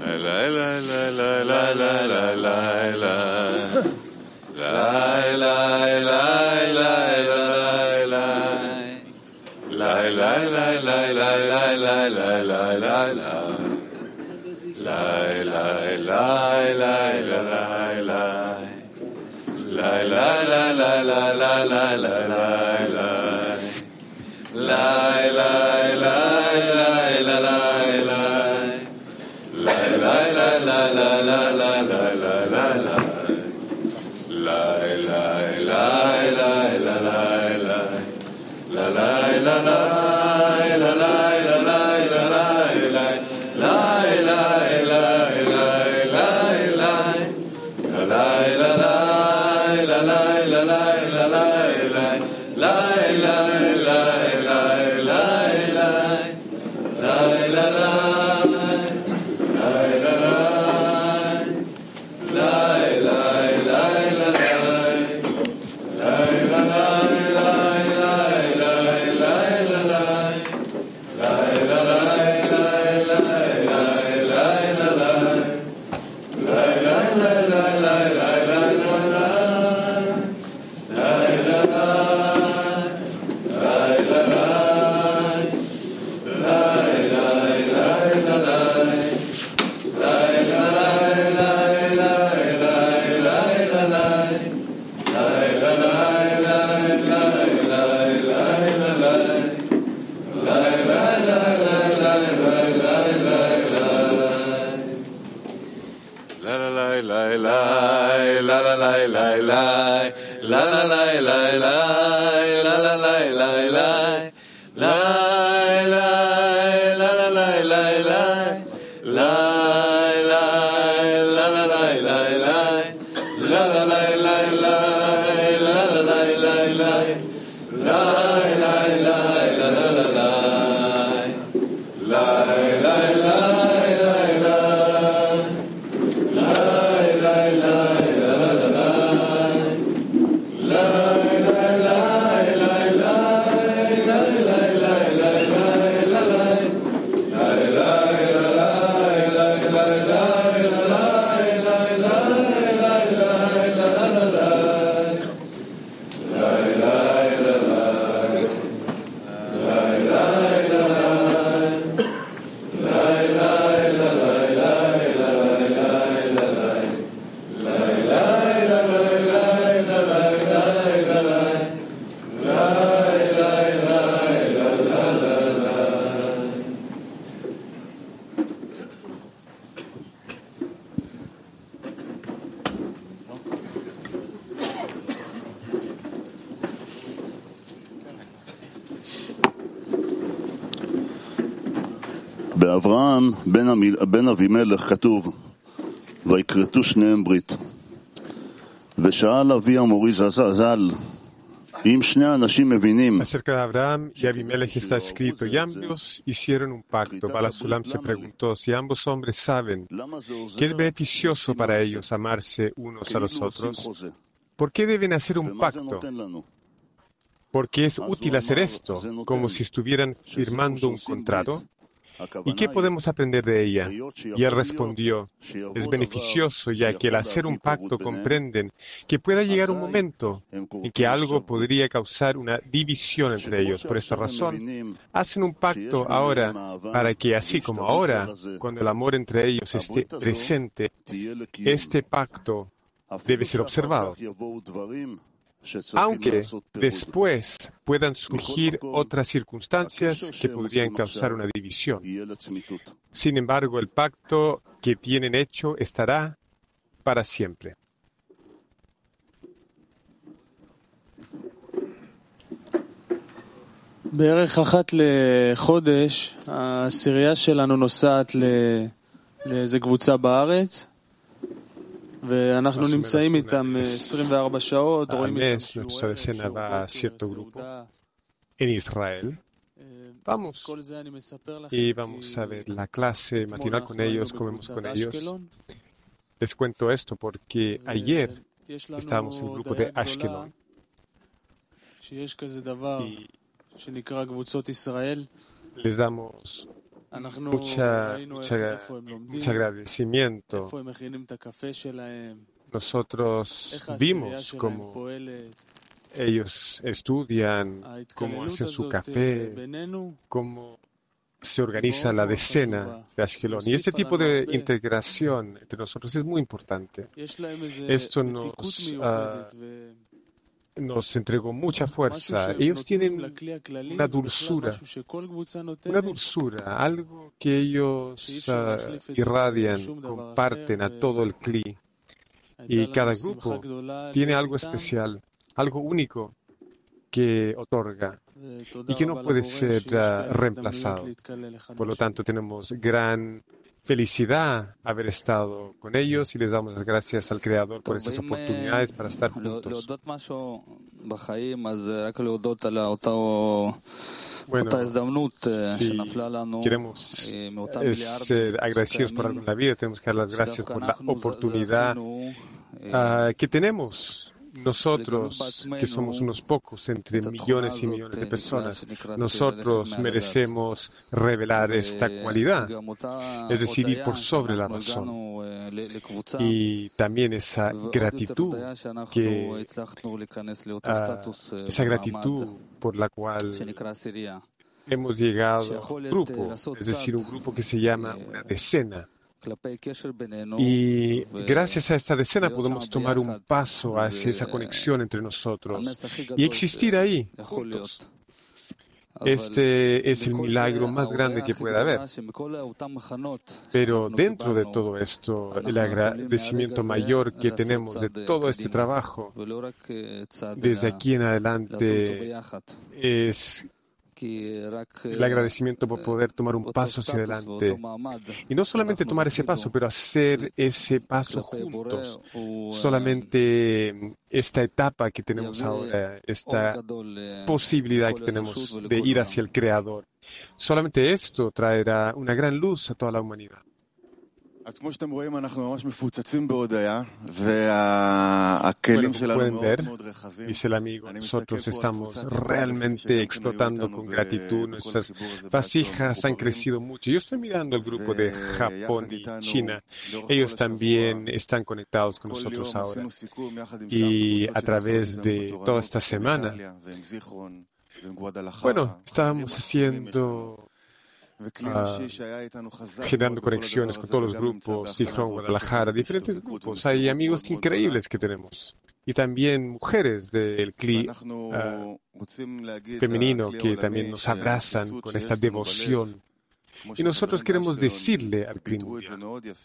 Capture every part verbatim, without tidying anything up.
באברהם בן אבימלך כתוב ויקרתו שניהם ברית, ושאל אבי המורי ז"ל אם שני אנשים מבינים. Acerca de Abraham y Abimelech está escrito, y ambos hicieron un pacto. Balasulam se preguntó si ambos hombres saben que es beneficioso para ellos amarse unos a los otros. ¿Por qué deben hacer un pacto? Porque es útil hacer esto, como si estuvieran firmando un contrato. ¿Y qué podemos aprender de ella? Y él respondió, es beneficioso ya que al hacer un pacto comprenden que pueda llegar un momento en que algo podría causar una división entre ellos. Por esta razón, hacen un pacto ahora para que, así como ahora, cuando el amor entre ellos esté presente, este pacto debe ser observado. Aunque después puedan surgir otras circunstancias que podrían causar una división. Sin embargo, el pacto que tienen hecho estará para siempre. בערך אחת לחודש, העשירייה שלנו נוסעת לאיזה קבוצה בארץ, ואנחנו נמצאים איתם עשרים וארבע שעות, רואים איתם שיעורי עבודה. En Israel, vamos y vamos a ver la clase matinal con ellos, comemos con ellos. Les cuento esto porque ayer estábamos en el grupo de Ashkelon y les damos mucha, mucha, mucho agradecimiento. Nosotros vimos cómo ellos estudian, cómo hacen su café, cómo se organiza la decena de Ashkelon. Y este tipo de integración entre nosotros es muy importante. Esto nos, uh, nos entregó mucha fuerza. Ellos tienen una dulzura, una dulzura, algo que ellos uh, irradian, comparten a todo el Kli. Y cada grupo tiene algo especial, algo único que otorga y que no puede ser uh, reemplazado. Por lo tanto, tenemos gran felicidad haber estado con ellos y les damos las gracias al Creador por estas oportunidades para estar juntos. Bueno, si queremos ser agradecidos por algo en la vida, tenemos que dar las gracias por la oportunidad uh, que tenemos. Nosotros, que somos unos pocos entre millones y millones de personas, nosotros merecemos revelar esta cualidad, es decir, ir por sobre la razón. Y también esa gratitud, que, uh, esa gratitud por la cual hemos llegado a un grupo, es decir, un grupo que se llama una decena. Y gracias a esta decena podemos tomar un paso hacia esa conexión entre nosotros y existir ahí juntos. Este es el milagro más grande que puede haber. Pero dentro de todo esto, el agradecimiento mayor que tenemos de todo este trabajo, desde aquí en adelante, es el agradecimiento por poder tomar un paso hacia adelante. Y no solamente tomar ese paso, pero hacer ese paso juntos. Solamente esta etapa que tenemos ahora, esta posibilidad que tenemos de ir hacia el Creador, solamente esto traerá una gran luz a toda la humanidad. Bueno, como pueden ver, dice el amigo, nosotros estamos realmente explotando con gratitud. Nuestras vasijas han crecido mucho. Yo estoy mirando el grupo de Japón y China. Ellos también están conectados con nosotros ahora. Y a través de toda esta semana, bueno, estábamos haciendo... Uh, generando conexiones con todos los grupos, Sijón, Guadalajara, diferentes grupos. Hay amigos increíbles que tenemos. Y también mujeres del Kli uh, femenino que también nos abrazan con esta devoción. Y nosotros queremos decirle al Kli mundial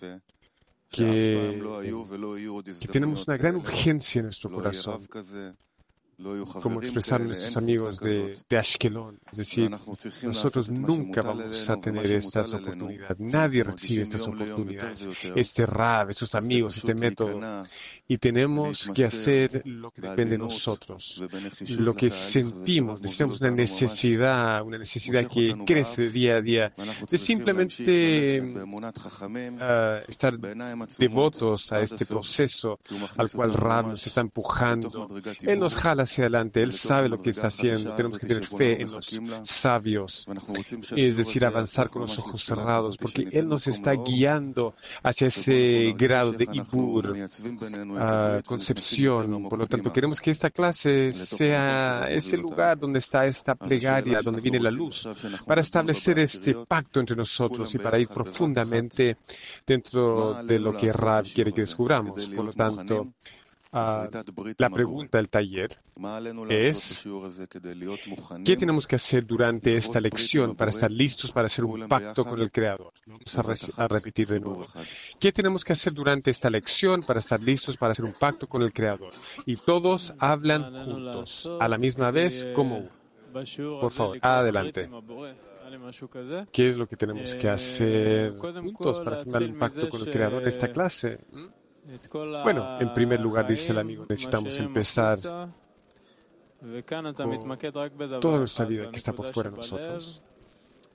que, que tenemos una gran urgencia en nuestro corazón, como expresaron nuestros amigos de, de Ashkelon. Es decir, nosotros nunca vamos a tener estas oportunidades. Nadie recibe estas oportunidades. Este Rab, estos amigos, este método. Y tenemos que hacer lo que depende de nosotros, lo que sentimos. Necesitamos una necesidad, una necesidad que crece de día a día, de simplemente uh, estar devotos a este proceso al cual Rab nos está empujando. Él nos jala hacia adelante, Él sabe lo que está haciendo. Tenemos que tener fe en los sabios, es decir, avanzar con los ojos cerrados, porque Él nos está guiando hacia ese grado de Ibur, Uh, concepción. Por lo tanto, queremos que esta clase sea ese lugar donde está esta plegaria, donde viene la luz, para establecer este pacto entre nosotros y para ir profundamente dentro de lo que Rab quiere que descubramos. Por lo tanto, Uh, la pregunta del taller es: ¿qué tenemos que hacer durante esta lección para estar listos para hacer un pacto con el Creador? Vamos a, re a repetir de nuevo. ¿Qué tenemos que hacer durante esta lección para estar listos para hacer un pacto con el Creador? Y todos hablan juntos, a la misma vez, como uno. Por favor, adelante. ¿Qué es lo que tenemos que hacer juntos para firmar un pacto con el Creador en esta clase? Bueno, en primer lugar, dice el amigo, necesitamos empezar con toda nuestra vida que está por fuera de nosotros.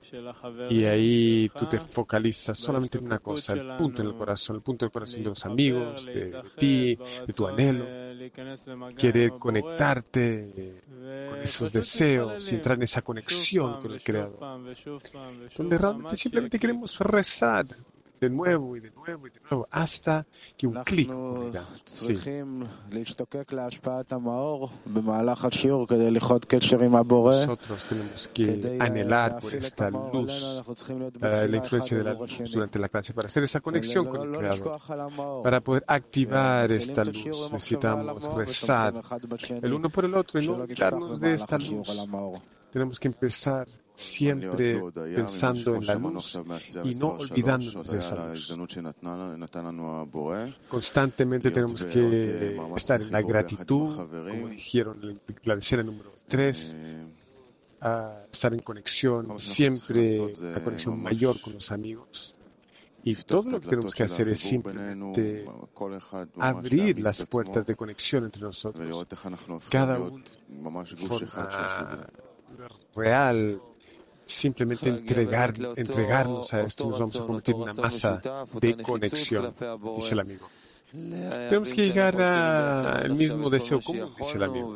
Y ahí tú te focalizas solamente en una cosa, el punto en el corazón, el punto del corazón de los amigos, de, de ti, de tu anhelo, querer conectarte con esos deseos, entrar en esa conexión con el Creador, donde realmente simplemente queremos rezar de nuevo y de nuevo y de nuevo, hasta que un clic ocurrirá. Sí. Nosotros tenemos que anhelar por esta luz, la, la influencia de la luz durante la clase, para hacer esa conexión con el Creador. Para poder activar esta luz, necesitamos rezar el uno por el otro y no olvidarnos de esta luz. Tenemos que empezar siempre pensando en la luz y no olvidándonos de esa luz. Constantemente tenemos que estar en la gratitud, como dijeron en la decena número tres, a estar en conexión, siempre la conexión mayor con los amigos. Y todo lo que tenemos que hacer es simplemente abrir las puertas de conexión entre nosotros, cada uno de forma real. Simplemente entregar, entregarnos a esto y nos vamos a convertir en una masa de conexión, dice el amigo. Tenemos que llegar al mismo deseo común, dice el amigo.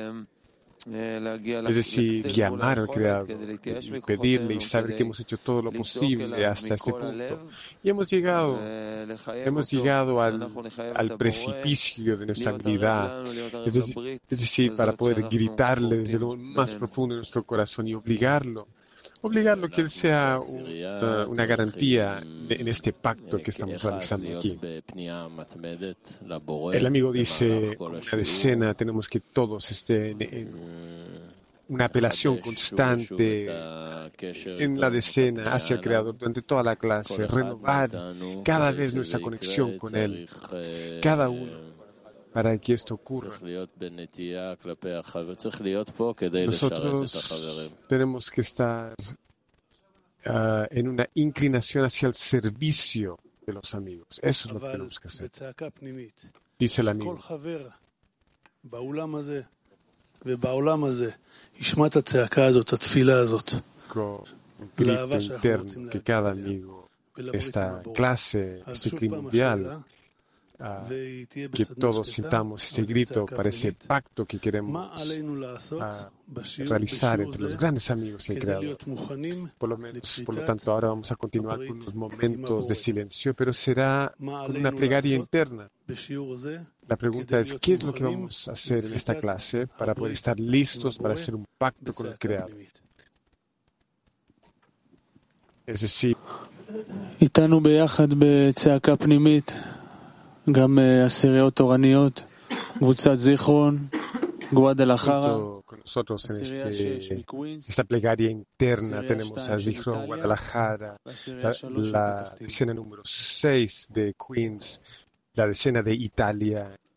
Es decir, llamar al Creador, pedirle y saber que hemos hecho todo lo posible hasta este punto. Y hemos llegado, hemos llegado al, al precipicio de nuestra habilidad. Es decir, es decir, para poder gritarle desde lo más profundo de nuestro corazón y obligarlo. Obligarlo que él sea una, una garantía de, en este pacto que estamos realizando aquí. El amigo dice, con una decena tenemos que todos estén en una apelación constante en la decena hacia el Creador durante toda la clase, renovar cada vez nuestra conexión con Él, cada uno, para que esto ocurra. Nosotros tenemos que estar uh, en una inclinación hacia el servicio de los amigos. Eso es lo que tenemos que hacer. Dice el amigo. Con un grito interno que cada amigo, esta clase, este clima mundial, Uh, que todos sintamos ese grito para ese pacto que queremos uh, realizar entre los grandes amigos y el Creador. Por lo menos, por lo tanto, ahora vamos a continuar con unos momentos de silencio, pero será con una plegaria interna. La pregunta es, ¿qué es lo que vamos a hacer en esta clase para poder estar listos para hacer un pacto con el Creador? Es decir, גם עשיריות תורניות, קבוצת זיכרון, גואד אל-אחרה, con nosotros en este, esta plegaria interna tenemos a Zichron, Guadalajara, la, la decena número seis de Queens, la decena de Italia,